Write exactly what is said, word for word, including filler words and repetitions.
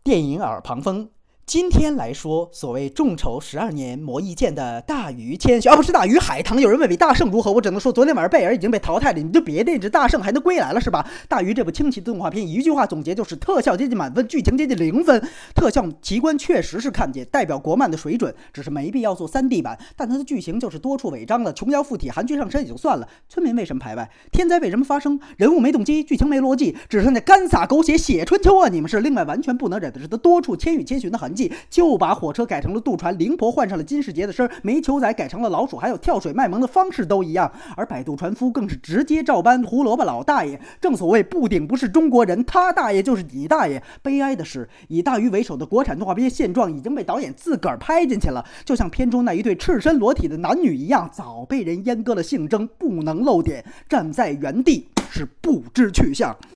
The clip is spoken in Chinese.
电影耳旁风。今天来说，所谓众筹十二年磨一剑的大鱼千寻，啊不是大鱼海棠。有人问比大圣如何，我只能说昨天晚上贝尔已经被淘汰了，你就别那只大圣还能归来了是吧？大鱼这部清奇的动画片，一句话总结就是特效接近满分，剧情接近零分。特效奇观确实是看见，代表国漫的水准，只是没必要做 三 D 版。但它的剧情就是多处违章了，琼瑶附体，韩剧上身也就算了，村民为什么排外？天灾为什么发生？人物没动机，剧情没逻辑，只剩下干洒狗血写春秋啊！你们是另外完全不能忍的是它多处千与千寻的痕迹，就把火车改成了渡船，灵婆换上了金世杰的声，煤球仔改成了老鼠，还有跳水卖萌的方式都一样，而摆渡船夫更是直接照搬胡萝卜老大爷。正所谓不顶不是中国人，他大爷就是你大爷。悲哀的是，以大鱼为首的国产动画片现状已经被导演自个儿拍进去了，就像片中那一对赤身裸体的男女一样，早被人阉割了性征，不能露点，站在原地是不知去向。